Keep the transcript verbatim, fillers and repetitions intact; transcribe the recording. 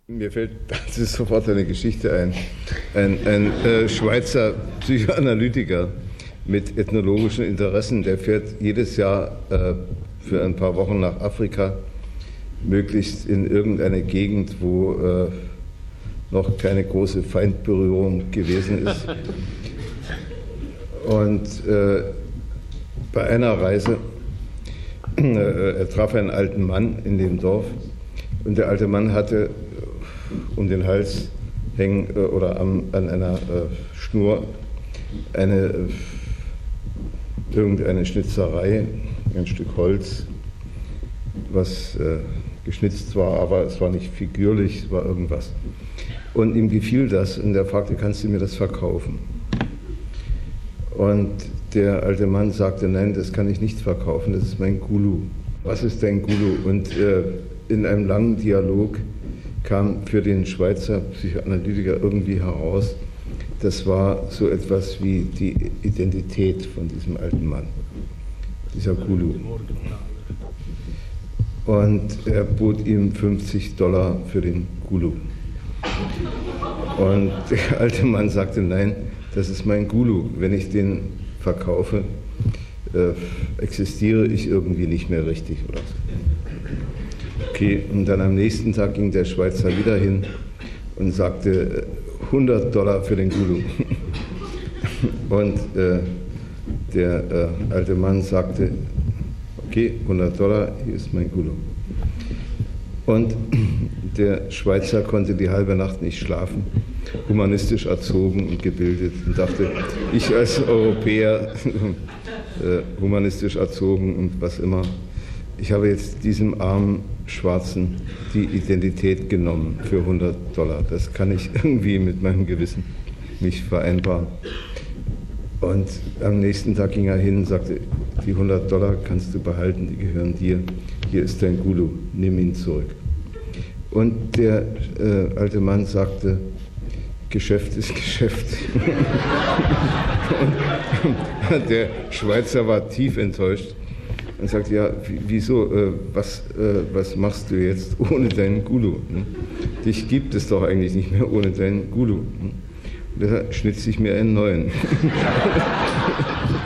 Mir fällt dazu sofort eine Geschichte ein. Ein, ein äh, Schweizer Psychoanalytiker mit ethnologischen Interessen, der fährt jedes Jahr äh, für ein paar Wochen nach Afrika, möglichst in irgendeine Gegend, wo äh, noch keine große Feindberührung gewesen ist. Und äh, bei einer Reise, äh, er traf einen alten Mann in dem Dorf, und der alte Mann hatte um den Hals hängen äh, oder am, an einer äh, Schnur eine, äh, irgendeine Schnitzerei, ein Stück Holz, was äh, geschnitzt war, aber es war nicht figürlich, es war irgendwas. Und ihm gefiel das und er fragte, kannst du mir das verkaufen? Und der alte Mann sagte, nein, das kann ich nicht verkaufen, das ist mein Gulu. Was ist dein Gulu? Und äh, in einem langen Dialog kam für den Schweizer Psychoanalytiker irgendwie heraus, das war so etwas wie die Identität von diesem alten Mann, dieser Gulu. Und er bot ihm fünfzig Dollar für den Gulu. Und der alte Mann sagte, nein, das ist mein Gulu. Wenn ich den verkaufe, äh, existiere ich irgendwie nicht mehr richtig oder so. Okay, und dann am nächsten Tag ging der Schweizer wieder hin und sagte hundert Dollar für den Gulu. Und äh, der äh, alte Mann sagte, okay, hundert Dollar, hier ist mein Gulu. Und der Schweizer konnte die halbe Nacht nicht schlafen, humanistisch erzogen und gebildet, und dachte, ich als Europäer, äh, humanistisch erzogen und was immer, ich habe jetzt diesem armen Schwarzen die Identität genommen für hundert Dollar. Das kann ich irgendwie mit meinem Gewissen nicht vereinbaren. Und am nächsten Tag ging er hin und sagte, die hundert Dollar kannst du behalten, die gehören dir. Hier ist dein Gulu, nimm ihn zurück. Und der äh, alte Mann sagte, Geschäft ist Geschäft. Und der Schweizer war tief enttäuscht und sagte, ja, wieso, äh, was, äh, was machst du jetzt ohne deinen Gulu? Hm? Dich gibt es doch eigentlich nicht mehr ohne deinen Gulu. Hm? Und deshalb schnitze ich mir einen neuen.